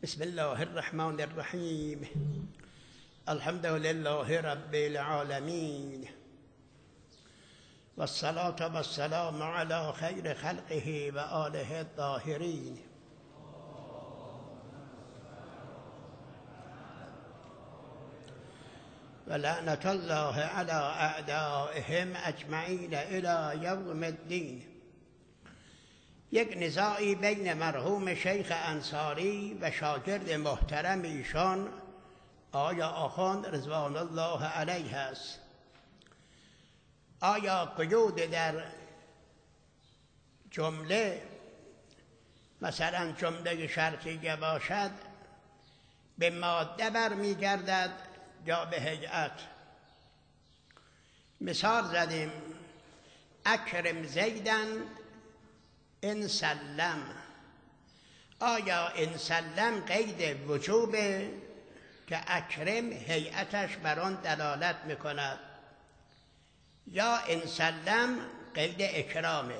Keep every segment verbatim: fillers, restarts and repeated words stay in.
بسم الله الرحمن الرحیم. الحمد لله رب العالمین و الصلاة و السلام علی خیر خلقه و آله الطاهرین. و لعنت الله علی اعدائهم اجمعین الی یوم الدین. یک نزاعی بین مرحوم شیخ انصاری و شاگرد محترم ایشان آیا آخوند رضوان الله علیه است. آیا قیود در جمله، مثلا جمله شرطیه باشد، به ماده برمیگردد یا به هیئت؟ مثال زدیم اکرم زیدن ان سلم. آیا ان سلم قید وجوبه که اکرم هیئتش بر آن دلالت میکند، یا ان سلم قید اکرامه؟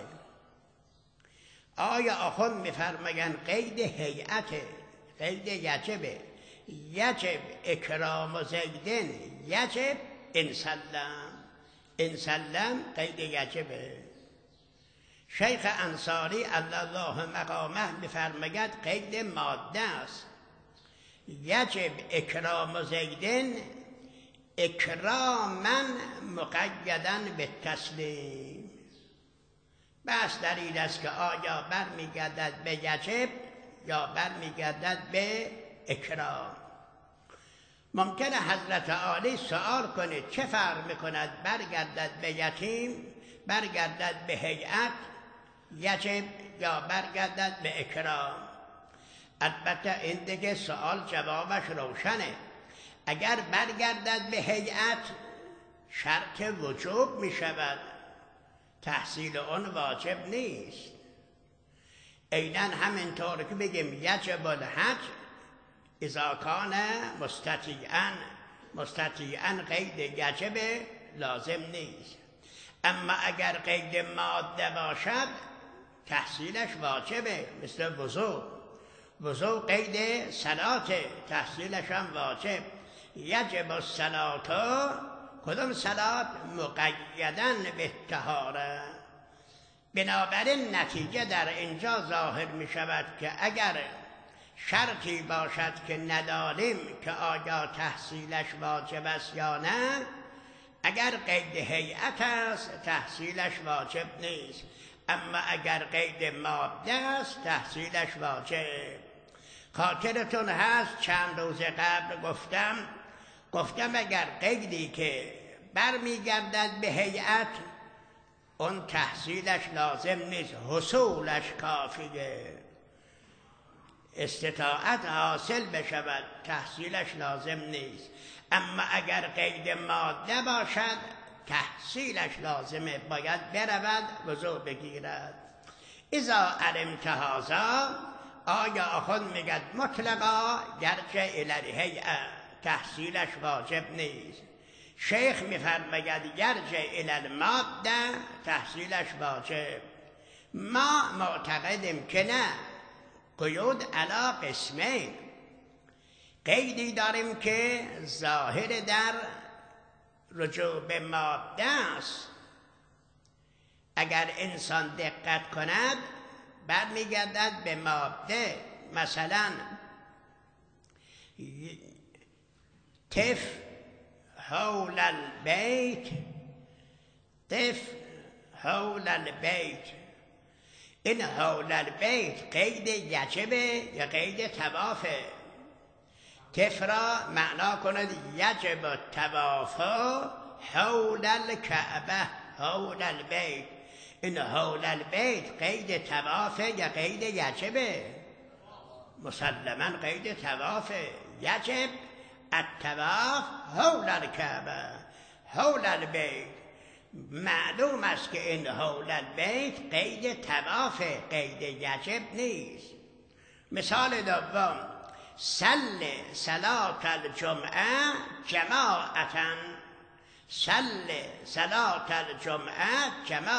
آیا آخوند میفرمایند قید هیئته، قید یجبه، یجب اکرام و زیدن، یجب ان سلم، ان سلم قید یجبه. شیخ انصاری علی الله مقامه میفرماید قید ماده است، یجب اکرام و زیدن اکراما مقیدا به تسلیم. بس دلیل است که آیا برمیگردد به یجب یا برمیگردد به اکرام. ممکنه حضرت عالی سوال کنه چه فرق میکند برگردد به یتیم، برگردد به هیئت، یجب یا برگردد به اکرام؟ البته این دیگه سوال جوابش روشنه. اگر برگردد به هیئت شرط وجوب می شود، تحصیل اون واجب نیست. عیناً همینطور که بگیم یجب الحج اذا کان مستطیعاً، مستطیعاً قید یجب لازم نیست. اما اگر قید ماده باشد تحصیلش واجبه، مثل وضو. وضو قید صلات، تحصیلش هم واجب. یجب الصلات، کدام صلات؟ مقیداً به طهاره. بنابراین نتیجه در اینجا ظاهر می شود که اگر شرطی باشد که ندانیم که آیا تحصیلش واجب است یا نه، اگر قید هیئت است تحصیلش واجب نیست، اما اگر قید ماده است تحصیلش واجب. خاطرتون هست چند روز قبل گفتم گفتم اگر قیدی که برمیگردد به هیئت اون تحصیلش لازم نیست، حصولش کافیه. استطاعت حاصل بشود تحصیلش لازم نیست. اما اگر قید ماده باشد تحصیلش لازمه، باید برود وضو بگیرد. اذا علمت هذا، آیا آخوند میگد مطلقا یرجع الی الهیئه، تحصیلش واجب نیست. شیخ میفرماید یرجع الی الماده، تحصیلش واجب. ما معتقدیم که نه، قیود علی قسمین. قیدی داریم که ظاهر در رجوع به ماده است. اگر انسان دقت کند برمیگردد به ماده. مثلا تف حول البیت، تف حول البیت. این حول البیت قید یجبه یا قید طوافه؟ تف را معنا کند یجب الطواف حول الکعبه، حول البیت. این حول البیت قید طوافه یا قید یجبه؟ مسلما قید طوافه. یجب الطواف حول الکعبه، حول البیت. معلوم است که این حول البیت قید طوافه، قید یجب نیست. مثال دوم صل صلاة الجمعه جماعتا، صل صلاة الجمعه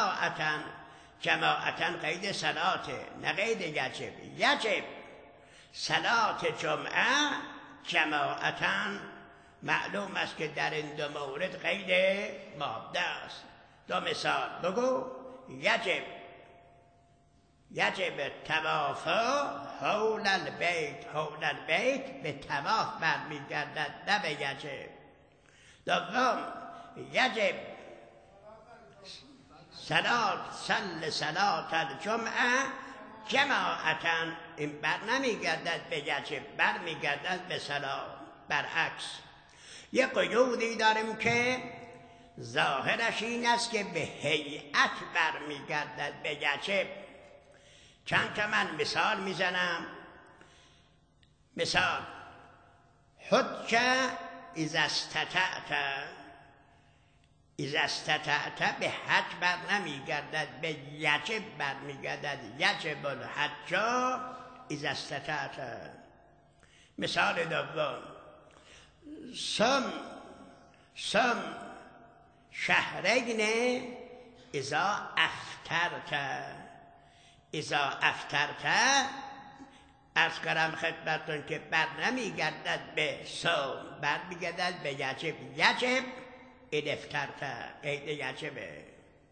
جماعتا. جماعتا قید صلاته، نه قید یجب. یجب صلات جمعه جماعتاً، معلوم است که در این دو مورد قید مابده است. دو مثال بگو. یجب یجب طواف حول البیت، حول البیت به طواف برمیگردد نه به یجب. دوم یجب صلات صل صلات الجمعه جماعتاً، این بر نمیگردد به یجب، بر میگردد به صلات. برعکس یه قیودی داریم که ظاهرش این است که به هیئت بر میگردد به یجب. چند تا من مثال میزنم. مثال حج اذا استطعت، اذا استطعت به حج بر نمیگردد، به یجب بر میگردد. یجب الحج اذا استطعت. مثال دوم سم سم شهرین اذا افطرت، اذا افطرت عرض کردم خدمتتون که بر نمیگردد به صوم، بر میگردد به یجب. یجب این افطرت، قید یجبه.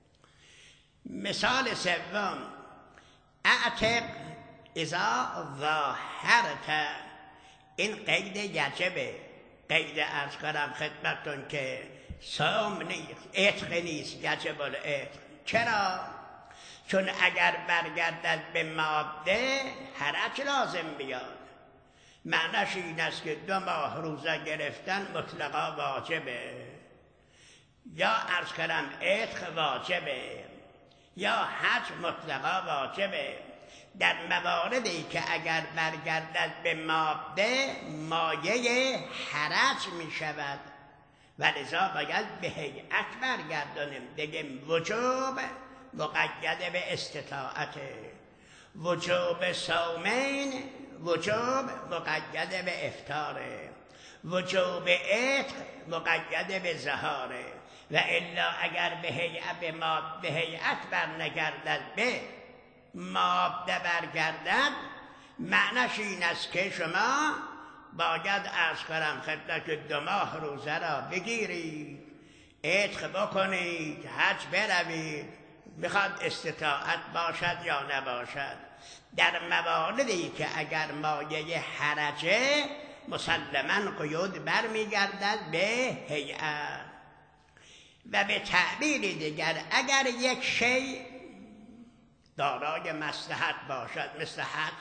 مثال سوم اعتق اذا ظاهرت، این قید یجبه. قید عرض کردم خدمتتون که صوم نیست، عتق نیست، یجب العتق. چرا؟ چون اگر برگردد به ماده حرج لازم بیاد. معنیش این است که دو ماه روزه گرفتن مطلقا واجبه، یا عرض کردم عتق واجبه، یا حج مطلقا واجبه. در مواردی که اگر برگردد به ماده مایه حرج می شود و لذا باید به هیئت برگردانیم. بگیم وجوب مقید به استطاعت، وجوب صومین وجوب مقید به افطاره، وجوب عتق مقید به ظهاره. و الا اگر به هیئت به ماده به هیئت برنگردد، به ماده برگردد، معنیش این است که شما باید عرض کنم خدمت که دو ماه روزه را بگیرید، عتق بکنید، حج بروید، میخواد استطاعت باشد یا نباشد. در مواردی که اگر مایه حرجه مسلماً قیود برمیگردد به هیئت. و به تعبیر دیگر اگر یک شی دارای مصلحت باشد، مثل حج،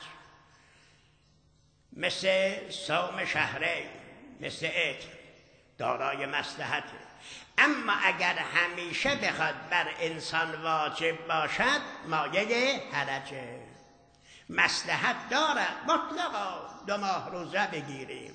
مثل صوم شهرین، مثل عتق، دارای مصلحت، اما اگر همیشه بخواد بر انسان واجب باشد مایه حرجه. مصلحت دارد مطلقا دو ماه روزه بگیریم،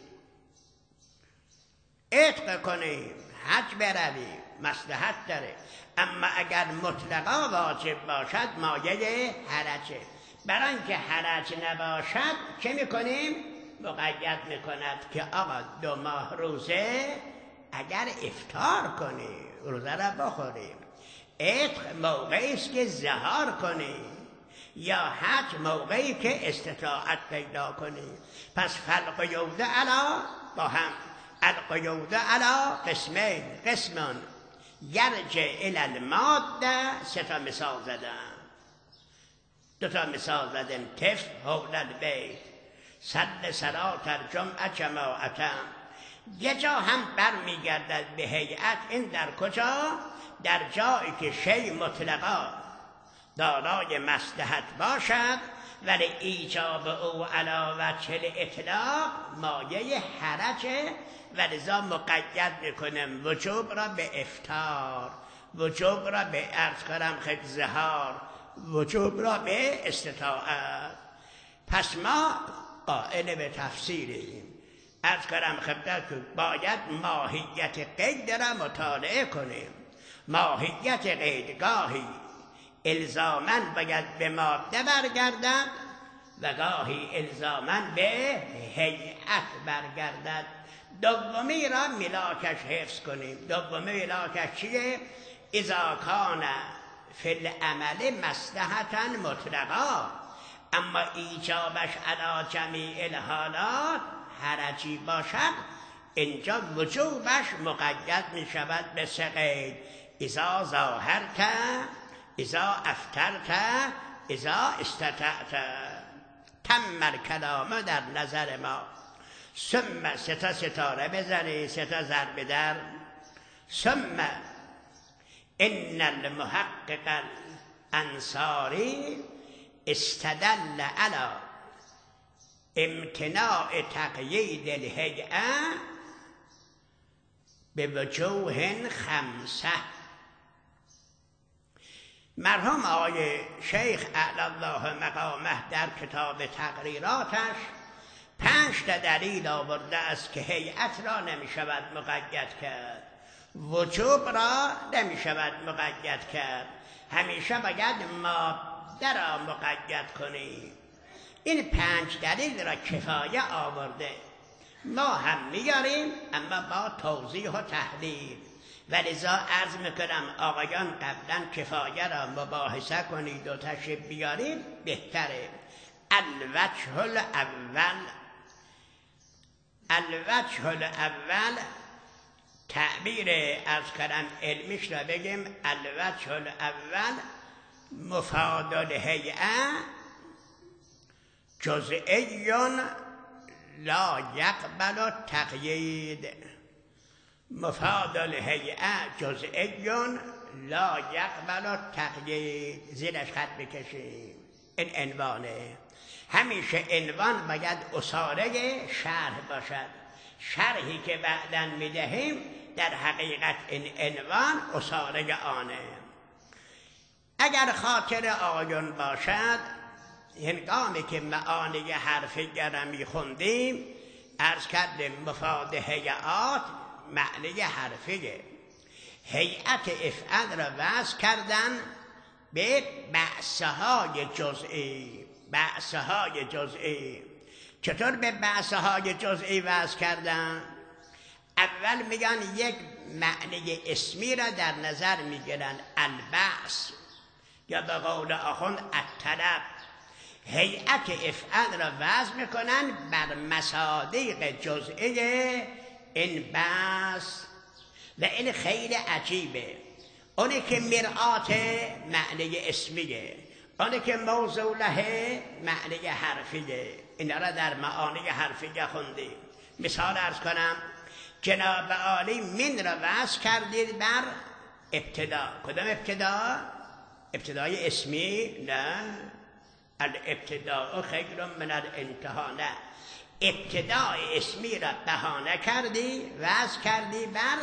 عتق کنیم، حج برویم، مصلحت داره. اما اگر مطلقا واجب باشد مایه حرجه. برای اینکه حرج نباشد چه میکنیم؟ مقید میکند که آقا دو ماه روزه اگر افطار کنیم روزه را بخوریم، عتق موقعی است که ظهار کنیم، یا حج موقعی که استطاعت پیدا کنیم. پس فالقیود علی با هم القیود علی قسمین، قسمون یرجع الی الماده. سه تا مثال زدم، دو تا مثال زدم. طفل حول البیت، صل صلات الجمعه جماعتا. یه جا هم بر میگردد به هیئت. این در کجا؟ در جایی که شی مطلقا دارای مصلحت باشد ولی ایجاب او علی وجه الاطلاق مایه حرجه و لذا مقید میکنم وجوب را به افطار، وجوب را به عرض کنم خد ظهار، وجوب را به استطاعت. پس ما قائل به تفسیریم. عرض کنم خدمت که باید ماهیت قید را مطالعه کنیم. ماهیت قید گاهی الزاماً باید به ماده برگردد و گاهی الزاماً به هیئت برگردد. دومی را ملاکش حفظ کنیم. دومی ملاکش چیه؟ اذا کان فی العمل مصلحة مطلقا، اما ایجابش علی جمیع الحالات حرجی باشد، اینجا وجوبش مقید می شود به سه قید: اذا ظاهرت، اذا افترت، اذا استطعت. تم الکلام در نظر ما. ثم ستا ستاره بزنی، ستا ضرب در. ثم ان المحقق الانصاری استدل علی امتناع تقیید الهیئه به وجوه خمسه. مرحوم آقای شیخ اعلی الله مقامه در کتاب تقریراتش پنج تا دلیل آورده است که هیئت را نمی شود مقید کرد، وجوب را نمی شود مقید کرد، همیشه باید ماده را مقید کنی. این پنج دلیل را کفایه آورده، ما هم میاریم اما با توضیح و تحلیل. ولذا عرض میکنم آقایان قبلا کفایه را مباحثه کنید و تشریف بیارید بهتره. الوجه الاول، الوجه الاول تعبیر از کلم علمیش را بگیم، الوجه الاول مفاد الهیئه جزئی لا یقبل تقیید. مفاد الهیئه جزئی لا یقبل تقیید. زیرش خط بکشیم. این عنوانه. همیشه عنوان باید اصاره شرح باشد. شرحی که بعداً میدهیم در حقیقت این عنوان اصاره آنه. اگر خاطر آقایون باشد، هنگامی که معانی حرفیه را میخوندیم عرض کردیم مفاد هیئات معنی حرفیه. هیئت افعال را وضع کردن به بعثهای جزئی. بعثهای جزئی چطور به بعثهای جزئی وضع کردن؟ اول میگن یک معنی اسمی را در نظر میگیرن، البعث، یا به قول آخوند الطلب. هیئت افعال را وضع میکنن بر مصادیق جزئی این بعث. و این خیلی عجیبه. اونی که مرآت معنی اسمیه، اونی که موضوع له معنی حرفیه. اینا را در معانی حرفیه خوندیم. مثال ارز کنم، جناب عالی من را وضع کردید بر ابتدا. کدام ابتدا؟ ابتدای اسمی؟ نه، الابتداء خیر من الانتهاء. نه، ابتدای اسمی را بهانه کردی، وضع کردی بر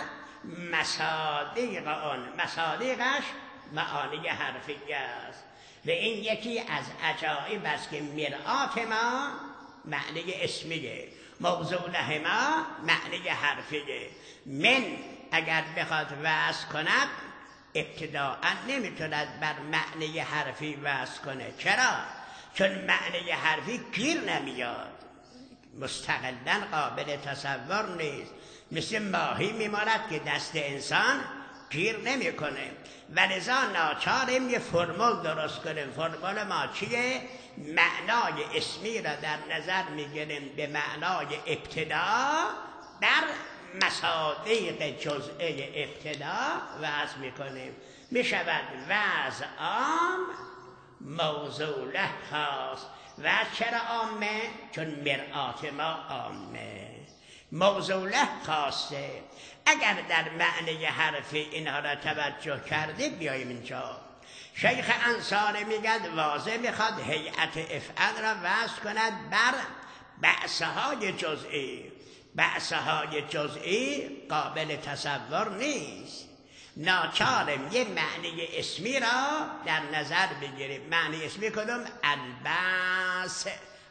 مصادیق آن. مصادیقش معانی حرفیه است. و این یکی از عجایب است که مرآت ما معنی اسمیه، موضوع له ما معنی حرفیه. من اگر بخواد وضع کند ابتداء نمیتوند بر معنی حرفی وضع کنه. چرا؟ چون معنی حرفی گیر نمیاد، مستقلاً قابل تصور نیست. مثل ماهی میماند که دست انسان گیر نمیکنه. ولذا ناچاریم یه فرمول درست کنیم. فرمول ما چیه؟ معنای اسمی را در نظر میگیریم به معنای ابتدا در مصادیق جزئی ابتدا وضع میکنیم. میشود وضع عام، موضوع له خاص. وضع چرا عامه؟ چون مرآت ما عامه، موضوع له خاصه. اگر در معنی حرفی اینها را توجه کرده بیاییم اینجا. شیخ انصاری میگد واضح میخواد هیئت افعال را وضع کند بر بعثهای جزئی. بعثهای جزئی قابل تصور نیست. ناچارم یه معنی اسمی را در نظر بگیریم. معنی اسمی کدوم؟ البعث،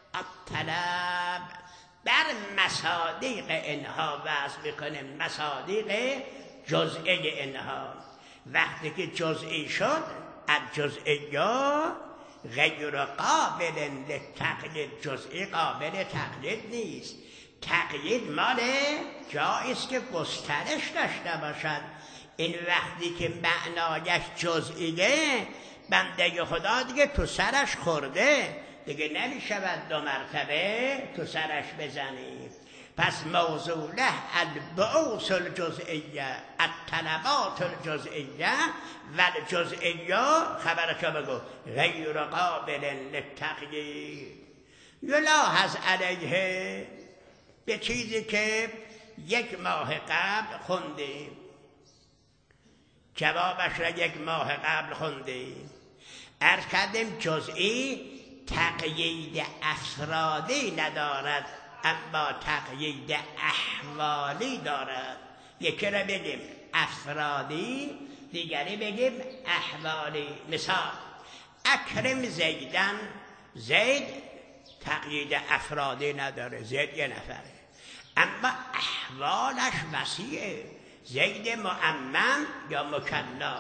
الطلب. بر مصادیق اینها وضع میکنیم، مصادیق جزئی اینها. وقتی که جزئی شد، الجزئی غیر قابل للتقیید. جزئی قابل تقیید نیست. تقیید مال جاییست که گسترش داشته باشد. این وقتی که معنایش جزئیه، بنده خدا دیگه تو سرش خورده، دیگه نمیشود دو مرتبه تو سرش بزنی. پس موضوع له البعوث الجزئیه الطلبات الجزئیه و الجزئیه خبرشو بگو غیر قابل للتقیید. یلاحظ علیه به چیزی که یک ماه قبل خوندیم، جوابش را یک ماه قبل خوندیم. عرض کردیم جزئی تقیید افرادی ندارد اما تقیید احوالی دارد. یکی را بگیم افرادی، دیگری بگیم احوالی. مثال اکرم زیدن، زید تقیید افرادی نداره، زید یه نفره، اما احوالش وسیعه. زید معمم یا مکلا،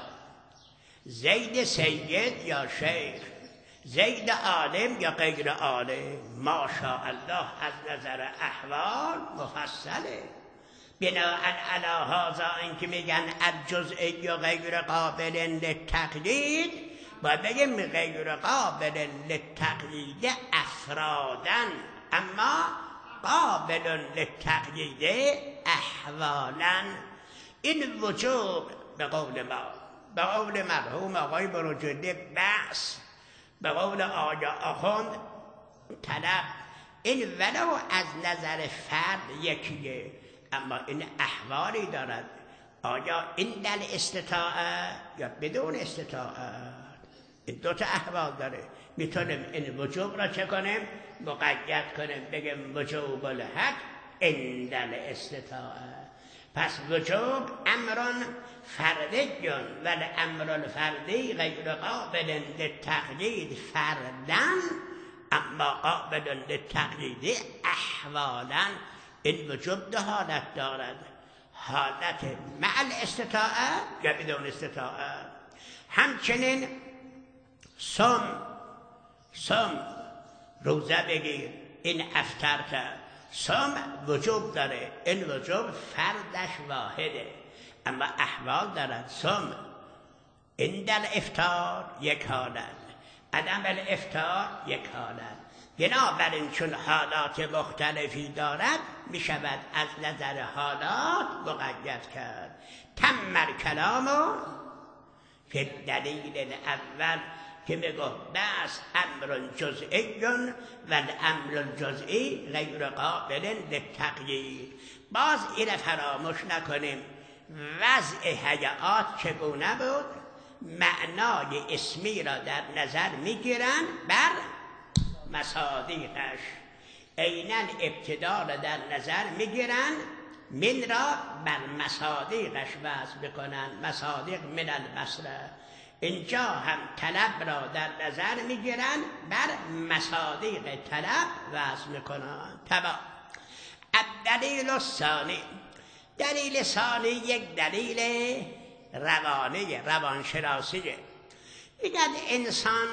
زید سید یا شیخ، زید عالم یا غیر عالم. ماشاءالله از نظر احوال مفصله. بناء علی هذا این که میگن الجزئی یا غیر قابل للتقیید، باید بگیم غیر قابل للتقیید افرادن اما قابل للتقیید احوالا. این وجوب به قول ما، به قول مرحوم آقای بروجردی بحث، به قول آیا آخوند طلب. این ولو از نظر فرد یکیه اما این احوالی دارد. آیا این دل استطاعه یا بدون استطاعه، این دوتا احوال داره. میتونیم این وجوب را چه کنیم؟ مقید کنیم، بگیم وجوب الحق این دل استطاعه. پس وجوب امرون فردیون ولی امر الفردی غیر قابل للتقیید فردن اما قابل للتقیید احوالا. این وجوب دو حالت دارد، حالت مع الاستطاعه یا بدون استطاعه. همچنین سم سم روزه بگیر، این افطرت، سم وجوب داره، این وجوب فردش واحده اما احوال دارد. سم این در افطار یک حالت، عدم الافطار یک حالت. بنابراین چون حالات مختلفی دارد می شود از نظر حالات مقید کرد. تم الکلام فی دلیل الاول که میگو بس امر جزئی و الامر الجزئی غیر قابل للتقیید. باز این فراموش نکنیم وضع هیئات چگونه بود. معنای اسمی را در نظر میگیرن بر مصادیقش، عیناً ابتدا را در نظر میگیرن، من را بر مصادیقش وضع بکنن. مصادیق من البصره، اینجا هم طلب را در نظر میگیرن بر مصادیق طلب وضع میکنن. تبا الدلیل الثانی، دلیل ثانی یک دلیل روانی روانشناسیه. میگن انسان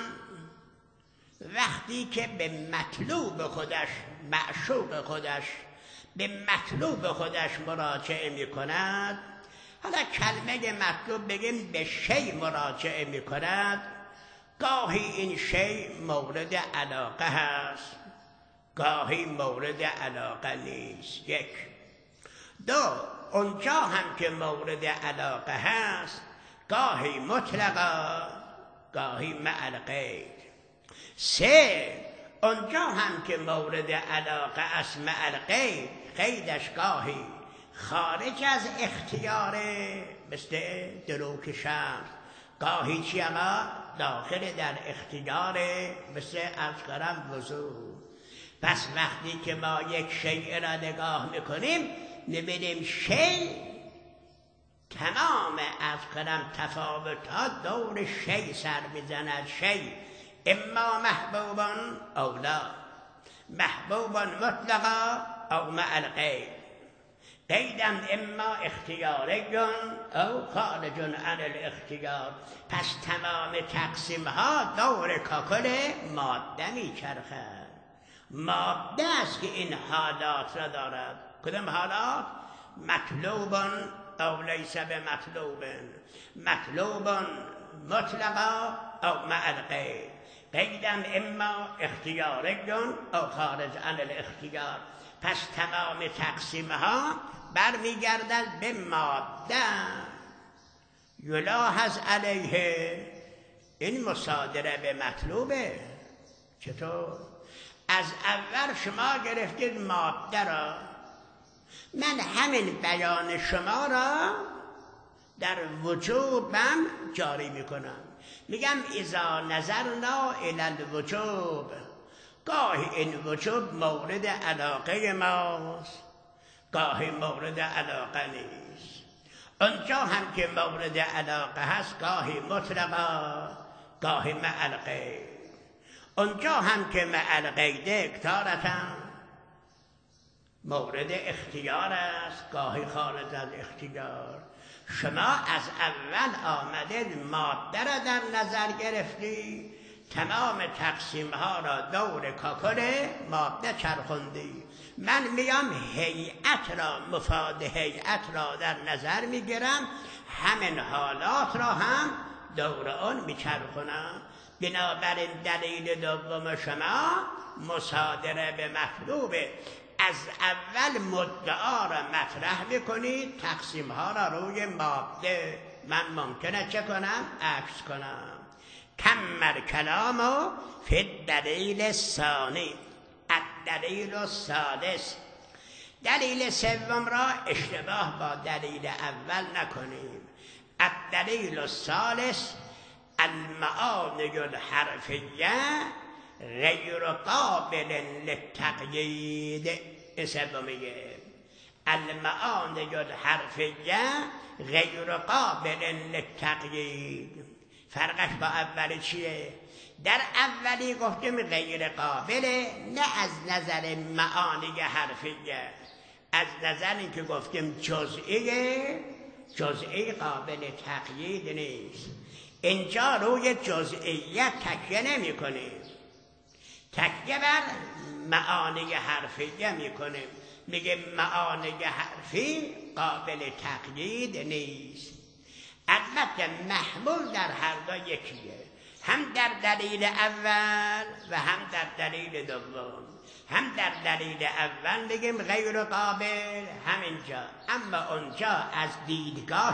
وقتی که به مطلوب خودش، معشوق خودش، به مطلوب خودش مراجعه میکند، حالا کلمه مطلوب بگیم به شی مراجعه میکند، گاهی این شی مورد علاقه هست، گاهی مورد علاقه نیست. یک. دو، اونجا هم که مورد علاقه هست گاهی مطلقا گاهی مع القید. سه، اونجا هم که مورد علاقه است مع القید، قیدش گاهی خارج از اختیاره، مثل دروک شمس، گاهی چی اما داخل در اختیاره، مثل عرض کردم وضو. پس وقتی که ما یک شیء را نگاه میکنیم نبینیم شیء تمام عرض کردم تفاوتات دور شیء سر میزند. شیء اما محبوبان او لا، محبوبان مطلقا او مع القید، قیدم اما اختیاریون او خارج عن الاختیار. پس تمام تقسیم ها دور کاکل ماده میچرخد. ماده است که این حالات را دارد. کدام حالات؟ مطلوبان او لیس بمطلوب، مطلوبان مطلقا او مع القید. قیدم اما اختیارگون او خارج عن الاختیار. پس تمام تقسیم ها برمیگردد به ماده. یلاحظ علیه، این مصادره به مطلوبه. چطور؟ از اول شما گرفتید ماده را، من همین بیان شما را در وجوبم جاری میکنم. میگم اذا نظرنا الی الوجوب، گاهی این وجوب مورد علاقه ماست، گاهی مورد علاقه نیست. اونجا هم که مورد علاقه هست گاهی مطلقا، گاهی مع القید. اونجا هم که مع القید اکتارتا مورد اختیار است، گاهی خارج از اختیار. شما از اول آمده ماده را در نظر گرفتی، تمام تقسیم ها را دور کاکل ماده چرخوندی. من میام هیئت را، مفاد هیئت را در نظر میگیرم، همین حالات را هم دور آن میچرخونم. بنابراین دلیل دوم شما مصادره به مطلوبه. از اول مدعا را مطرح میکنید، تقسیم ها را روی ماده. من ممکنه چه کنم؟ عکس کنم. کمر کلامو فی الدلیل الثانی، الدلیل الثالث. دلیل سوم را اشتباه با دلیل اول نکنیم. الدلیل الثالث المعانی الحرفیه غیر قابل للتقیید. سومیه المعانی الحرفیه غیر قابل للتقیید. فرقش با اولی چیه؟ در اولی گفتیم غیر قابله، نه از نظر معانی حرفیه، از نظر اینکه گفتیم جزئیه، جزئی قابل تقیید نیست. اینجا روی جزئیت تکیه نمی کنیم، تکیه بر معانی حرفیه می کنیم. میگه معانی حرفی قابل تقیید نیست. البته محمول در هر دو یکیه، هم در دلیل اول و هم در دلیل دوم. هم در دلیل اول بگیم غیر قابل همینجا، اما اونجا از دیدگاه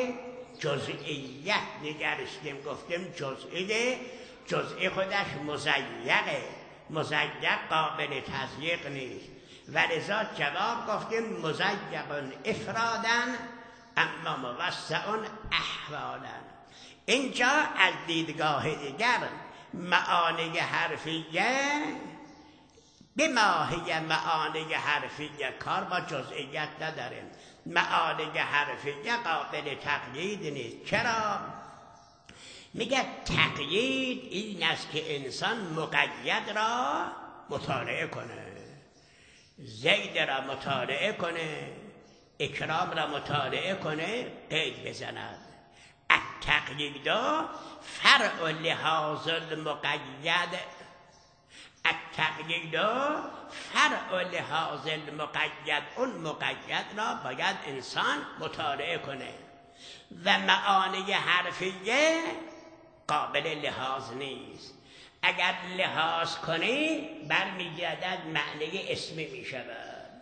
جزئیت نگرشتیم، گفتیم جزئیه، جزئی خودش مزیقه، مزیق قابل تضییق نیست. ولذا جواب گفتیم مزیق افرادن اما موسع احوالا. اینجا از دیدگاه دیگر معانی حرفیه به ماهی معانی حرفیه کار با جزئیت نداریم. معانی حرفیه قابل تقیید نیست. چرا؟ میگه تقیید این است که انسان مقید را مطالعه کنه، زید را مطالعه کنه، اکرام را مطالعه کنه، قید بزند. التقیید فرع لحاظ المقید، التقیید فرع لحاظ المقید، اون مقید را باید انسان مطالعه کنه. و معانی حرفیه قابل لحاظ نیست. اگر لحاظ کنی برمیگردد معنی اسمی می شود.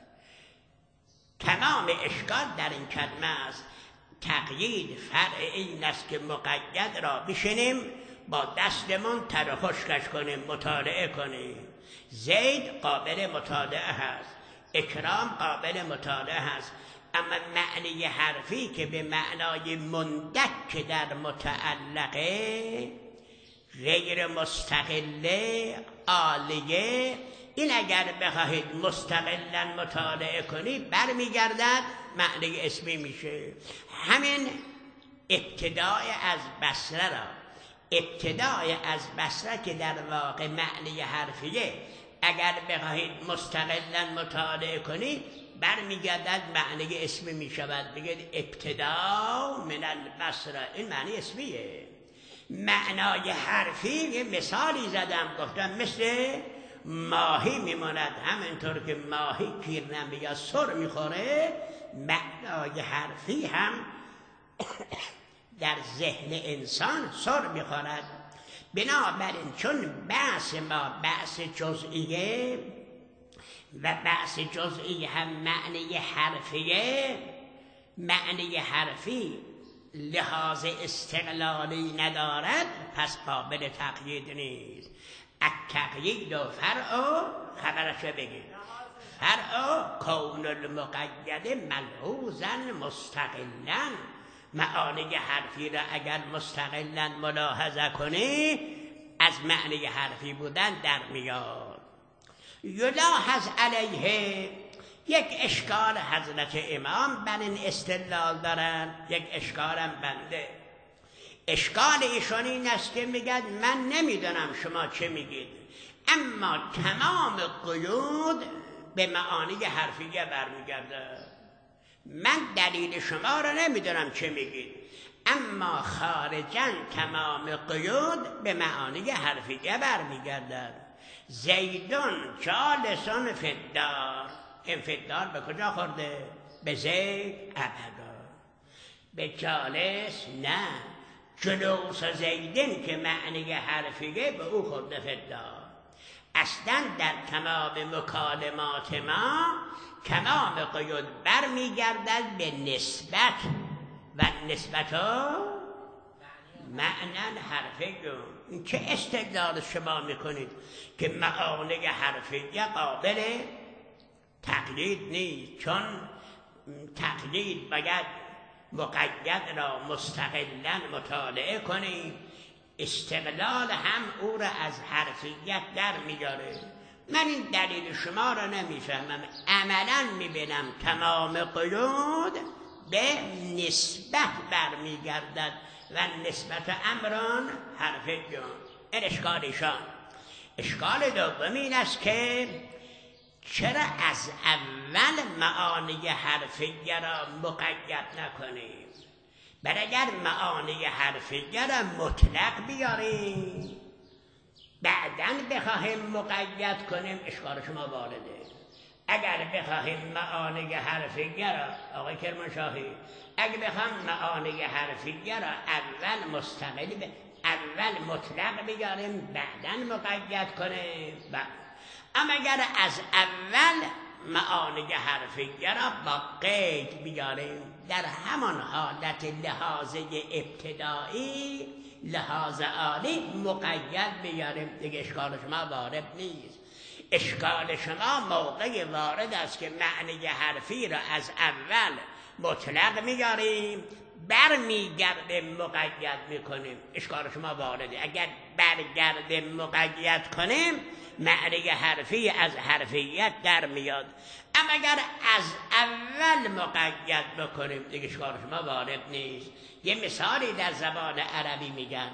تمام اشکال در این کلمه است. تقیید فرع این است که مقید را بشنیم، با دستمون تر خشکش کنیم، مطالعه کنیم. زید قابل مطالعه هست، اکرام قابل مطالعه هست، اما معنی حرفی که به معنای مندک در متعلقه، غیر مستقله، عالیه، این اگر بخواهید مستقلا مطالعه کنید برمیگردد معنی اسمی میشه. همین ابتدای از بصره را، ابتدای از بصره که در واقع معنی حرفیه، اگر بخواهید مستقلا مطالعه کنید برمیگردد معنی اسمی میشود. بگید ابتدا من البصره، این معنی اسمیه. معنای حرفی یه مثالی زدم، گفتم مثل ماهی میماند، همینطور که ماهی کیر نمیگه سر میخوره، معنای حرفی هم در ذهن انسان سر میخورد. بنابراین چون بحث ما بحث جزئیه و بحث جزئی هم معنی حرفیه، معنی حرفی لحاظ استقلالی ندارد، پس قابل تقیید نیست. التقیید و فرع خبرشو بگید. فرع کون المقید ملحوظا مستقلا، معانی حرفی را اگر مستقلا ملاحظه کنی از معنی حرفی بودن در میاد. یلاحظ علیه، یک اشکال حضرت امام بر این استدلال دارن، یک اشکالم بنده. اشکال ایشون این است که میگد من نمیدونم شما چه میگید، اما تمام قیود به معانی حرفیه برمیگرده. من دلیل شما را نمیدونم چه میگید، اما خارجاً تمام قیود به معانی حرفیه برمیگردد. زیدون جالسون فدار، این فدار به کجا خورده؟ به زید ابدا. به جالس نه، جلوس زیدین که معنی حرفیه به او خورده فدار. اصلا در تمام مکالمات ما تمام قیود برمیگردد به نسبت و نسبت ها معنی حرفیه. چه استدلال شما میکنید که معانی حرفیه قابل تقلید نیست؟ چون تقلید باید مقید را مستقلا مطالعه کنید، استقلال هم او را از حرفیت در میاره. من این دلیل شما را نمیفهمم، عملا میبینم تمام قیود به نسبت برمیگردد و نسبت امران حرفیون. این اشکالشان. اشکال دوم این است که چرا از اول معانی حرفیه را مقید نکنیم؟ بل اگر معانی حرفیه را مطلق بیاریم بعداً بخواهیم مقید کنیم، اشکال شما وارده. اگر بخواهیم معانی حرفیه را، آقای کرمانشاهی، اگر بخواهیم معانی حرفیه را اول مستقل به اول مطلق بیاریم بعداً مقید کنیم. اما اگر از اول معانی حرفیه را با قید بیاریم، در همان حالت لحاظ ابتدایی لحاظ عالی مقید بیاریم، دیگه اشکال شما وارد نیست. اشکال شما موقع وارد است که معنی حرفی را از اول مطلق میاریم برمیگرده مقید میکنیم، اشکال شما وارده. اگر برگرده مقید کنیم معنی حرفی از حرفیت در میاد، اما اگر از اول مقید بکنیم دیگه اشکال شما وارد نیست. یه مثالی در زبان عربی میگن،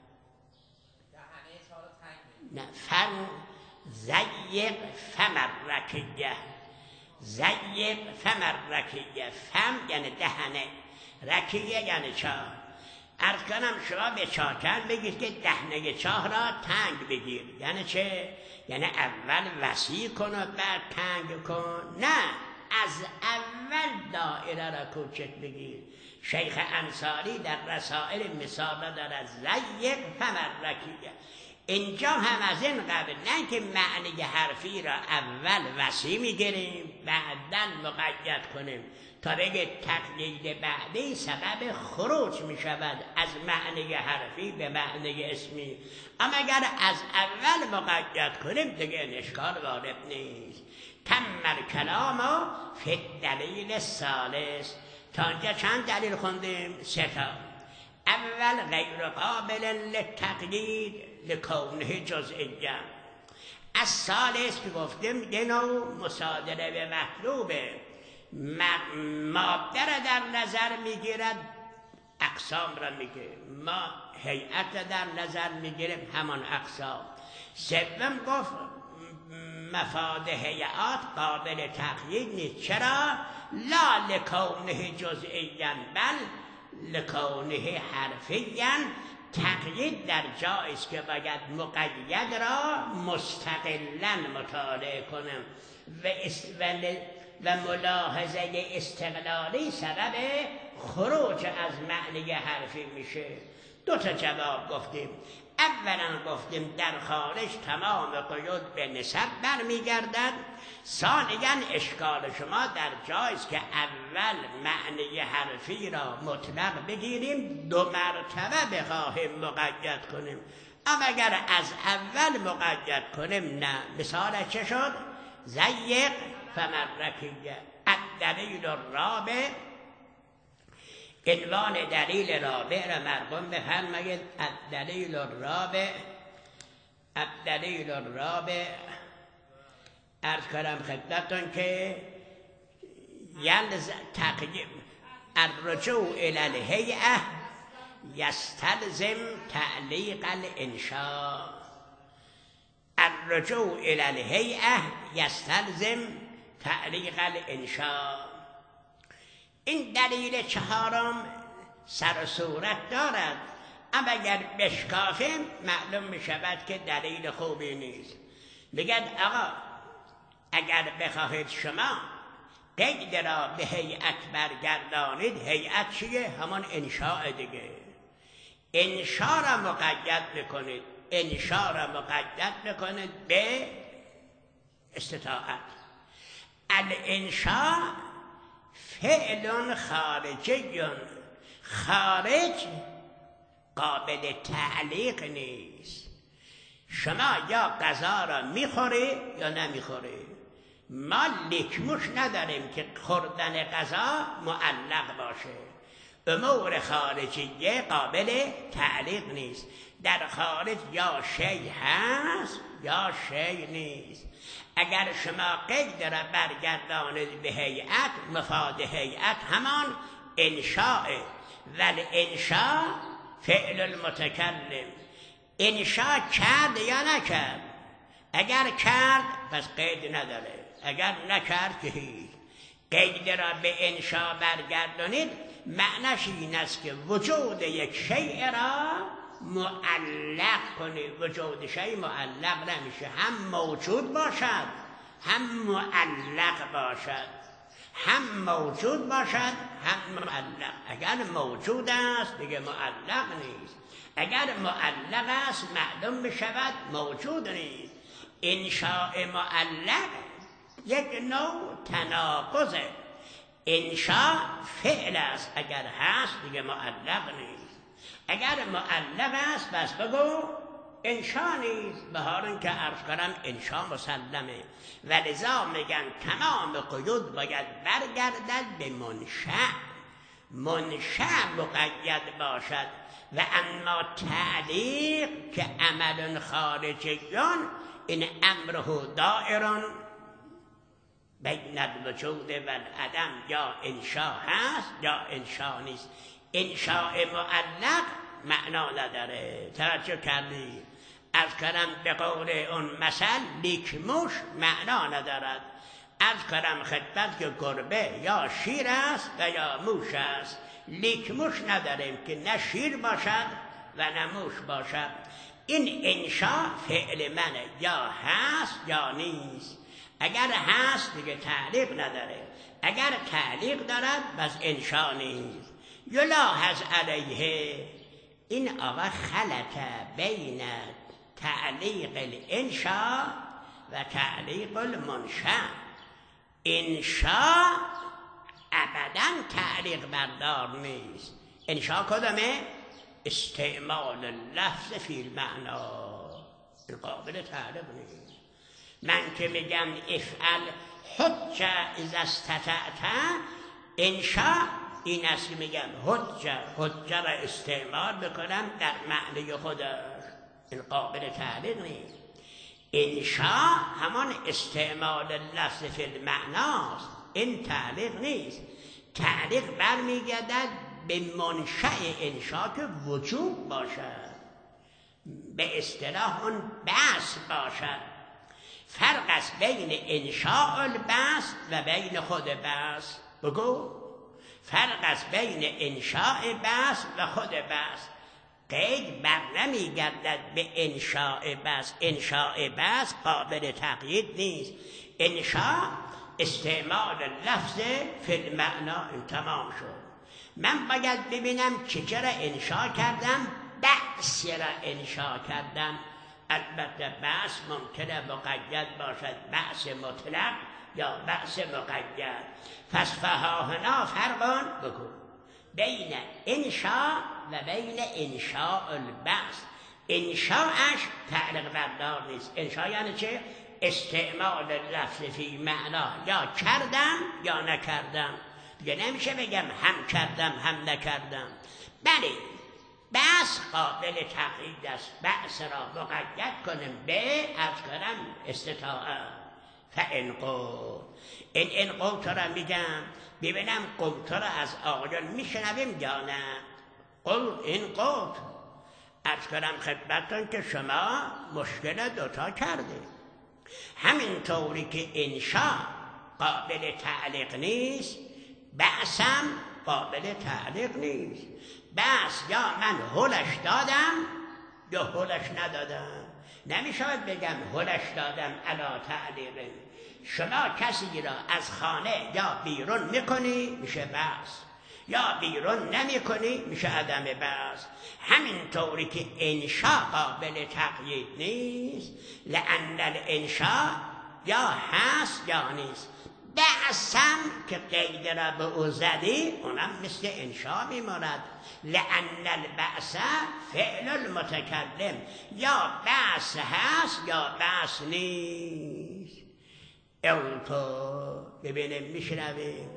نه فن زیق فمر رکیه، زیق فمر رکیه، فم یعنی دهنه، رکیه یعنی چاه. عرض کنم شما به چاکر بگید که دهنه چاه را تنگ بگیر، یعنی چه؟ یعنی اول وسیع کن و بعد تنگ کن؟ نه، از اول دایره را کوچک بگیر. شیخ انصاری در رسائل مثال دارد زیق فمر رکیه. اینجا هم از این قبل نه که معنی حرفی را اول وسیع میگیریم بعداً مقید کنیم تا بگه تقلید بعدی سبب خروج می شود از معنی حرفی به معنی اسمی. اما اگر از اول مقید کنیم دیگه اشکال وارد نیست. تم کلام فی الدلیل الثالث. تا اینجا چند دلیل خوندیم؟ سه تا. اول غیر قابل للتقلید لکونه جزئیه. از ثالث که گفتیم یه نوع مصادره به مطلوبه، ماده را در نظر میگیرد اقسام را میگه، ما هیئت را در نظر میگیریم همان اقسام. سوم گفت مفاد هیئات قابل تقیید نیست. چرا؟ لا لکونه جزئیاً بل لکونه حرفیاً. تقیید در جایی است که باید مقید را مستقلاً مطالعه کنم و و ملاحظه استقلالی سبب خروج از معنی حرفی میشه. دو تا جواب گفتیم. اولا گفتیم در خارج تمام قیود به نسب برمیگردد. ثانیاً اشکال شما در جایست که اول معنی حرفی را مطلق بگیریم، دو مرتبه بخواهیم مقید کنیم. اما اگر از اول مقید کنیم نه. مثال چه شد؟ زیق فمرکیه. الدلیل الرابع، عنوان دلیل رابع را مرقوم بفرمایید. الدلیل الرابع، الدلیل الرابع عرض کردم خدمتتون که یلز تقییم الرجوع الی الهیئه یستلزم تعلیق الانشاء. الرجوع الی الهیئه یستلزم تعلیق الانشاء. این دلیل چهارم سر و صورت دارد، اما اگر بشکافیم معلوم می شود که دلیل خوبی نیست. بگید آقا اگر بخواهید شما قید را به هیئت برگردانید، هیئت چیه؟ همان انشاء دیگه. انشاء را مقید بکنید، انشاء را مقید بکنید به استطاعت. الانشاء فعل خارجی، خارج قابل تعلیق نیست. شما یا غذا را میخوری یا نمیخوری. ما لیکموش نداریم که خوردن غذا معلق باشه. امور خارجیه قابل تعلیق نیست. در خارج یا شی هست یا شی نیست. اگر شما قید را برگردانید به هیئت، مفاد هیئت همان انشاء. ولی انشاء فعل المتکلم. انشاء کرد یا نکرد؟ اگر کرد پس قید نداره، اگر نکرد که هیچ. قید را به انشاء برگردانید معنیش این است که وجود یک شیء را معلق کنید. وجود شیء معلق نمیشه، هم موجود باشد هم معلق باشد، هم موجود باشد هم معلق. اگر موجود است دیگه معلق نیست، اگر معلق است معلوم بشود موجود نیست. انشاء معلق یک نوع تناقضه. انشاء فعل است، اگر هست دیگه معلق نیست. اگر معلق است بس بگو انشاء نیست. به حال اینکه عرض کنم انشاء مسلمه. ولذا میگن تمام قیود باید برگردد به منشأ. منشأ مقید باشد. و اما تعلیق که عمل خارجیان، این امره دائرون بین الوجود و العدم. یا انشاء هست یا انشاء نیست. انشاء معلق معنا نداره. توجه کردی؟ از کردم به قول اون مثل لیکموش معنا ندارد. از کردم خدمت که گربه یا شیر است و یا موش است. لیکموش نداریم که نه شیر باشد و نه موش باشد. این انشاء فعل منه، یا هست یا نیست. اگر هست دیگه تعلیق نداره، اگر تعلیق دارد بس انشاء نیست. یلاحظ علیه این آقا خلط بین تعلیق الانشاء و تعلیق المنشأ. انشاء ابدا تعلیق بردار نیست. انشاء کدامه؟ استعمال لفظ فی المعنا، قابل تعلیق نیست. من که میگم افعل حج اذا استطعت، انشاء این است که میگم حج حج را استعمال بکنم در معنی خودش، این قابل تعلیق نیست. انشاء همان استعمال لفظ فی المعناست، این تعلیق نیست. تعلیق برمیگردد به منشأ انشاء که وجود باشد، به اصطلاح اون بس باشد. فرق است بین انشاء البس و بین خود بس. بگو فرق است بین انشاء بس و خود بس. قید بر نمیگردد به انشاء بس. انشاء بس قابل تقیید نیست. انشاء استعمال لفظ فی المعنا. تمام شد. من باید ببینم چجور انشاء کردم بعث را انشا کردم. البته بعث ممکنه مقید باشد، بعث مطلق یا بعث مقید. پس فهاهنا فرقان بکن بین انشا و بین انشاء البعث. انشاءش تعلیق بردار نیست. انشا یعنی چه؟ استعمال لفظ فی معنا، یا کردم یا نکردم. دیگه نمیشه بگم هم کردم هم نکردم. بله بعث قابل تقیید است. بعث را مقید کنیم به از کنم استطاعه. فان قلت، این این قلت را میگم ببینم قلت را از آقایان میشنویم یا نه. قل این قلت از کنم خدمتتون که شما مشکل دوتا کرده. همین طوری که انشا قابل تعلیق نیست، بعثم قابل تعلیق نیست. بعث یا من هلش دادم یا هلش ندادم. نمیشود بگم هلش دادم علا تعلیق. شما کسی را از خانه یا بیرون میکنی میشه بعث، یا بیرون نمی کنی میشه عدم بعث. همین طوری که انشا قابل تقیید نیست، لأن الانشا یا هست یا نیست. بعثم که قید را به او زدی اونم مثل انشا میماند. لأن البعث فعل المتکلم، یا بعث هست یا بعث نیست. اونطور ببینیم میشنویم.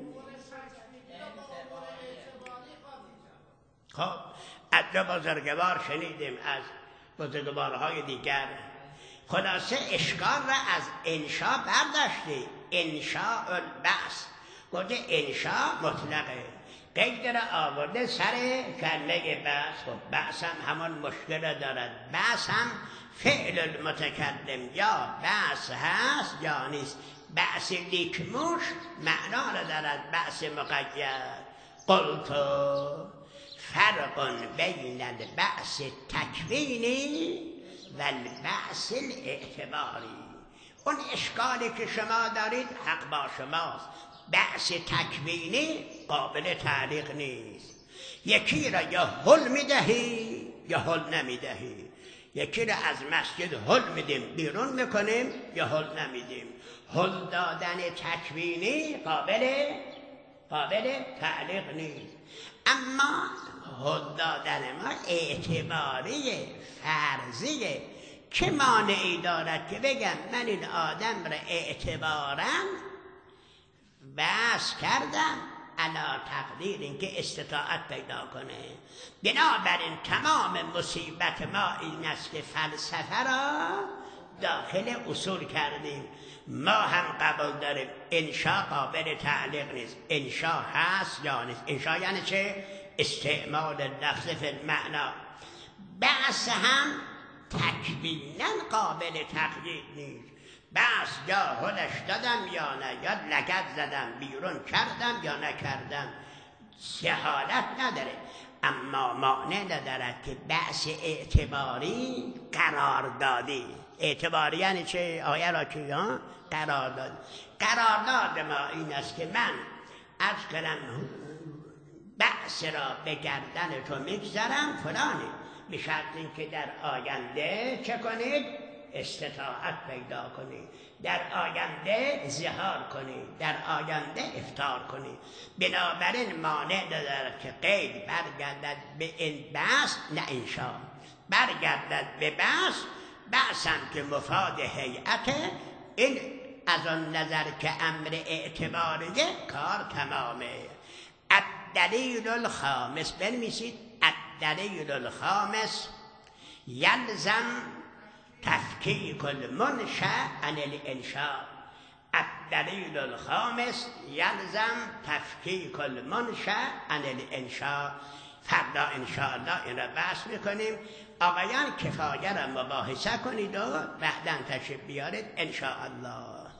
خب از دو بزرگوار شنیدیم، از بزرگوارهای دیگر. خلاصه اشکال را از انشا برداشتی. انشاء البعث گفته انشا مطلقه، قید را آورده سر کله بعث. خب بعث هم همان مشکل دارد. بعث هم فعل المتکلم، یا بعث هست یا نیست. بعث لیکموش معنا را دارد، بعث مقید. قلت فرق بین البعث تکوینی و البعث الاعتباری. اون اشکالی که شما دارید حق با شماست. بعث تکوینی قابل تعلیق نیست. یکی را یا حل میدهی یا حل نمیدهی. یکی را از مسجد حل میدیم بیرون میکنیم یا حل نمیدیم. حل دادن تکوینی قابل قابل تعلیق نیست. اما حل دادن ما اعتباری فرضیه. چه مانعی دارد که بگم من این آدم را اعتبارا بس کردم علا تقدیر اینکه استطاعت پیدا کنه. بنابراین تمام مصیبت ما این است که فلسفه را داخل اصول کردیم. ما هم قبول داریم انشا قابل تعلیق نیست. انشا هست یا نیست. انشا یعنی چه؟ استعمال لفظ فی المعنا. بعث هم تکوینا قابل تقیید نیست. بعث یا هلش دادم یا نه، یا لگد زدم بیرون کردم یا نکردم، سه حالت نداره. اما مانع ندارد که بعث اعتباری قرار دادی. اعتباری یعنی چه؟ آیه را که ها قرار داد. قرارداد ما این است که من از کنم بعث را به گردن تو میگذارم فلانی، به شرط اینکه در آینده چه کنید؟ استطاعت پیدا کنید، در آینده ظهار کنید، در آینده افطار کنید. بنابراین مانع ندارد که قید برگردد به این بحث، نه انشا برگردد به بحث. بحث هم که مفاد هیئت، این از آن نظر که امر اعتباریه کار تمامه. الدلیل الخامس بنویسید. الدلیل الخامس یلزم تفکیک المنشأ عن الانشاء. الدلیل الخامس یلزم تفکیک المنشأ عن الانشاء. فردا انشاءالله این را بحث میکنیم. آقایان کفایه را مباحثه کنید و بعداً تشریف بیارید انشاءالله.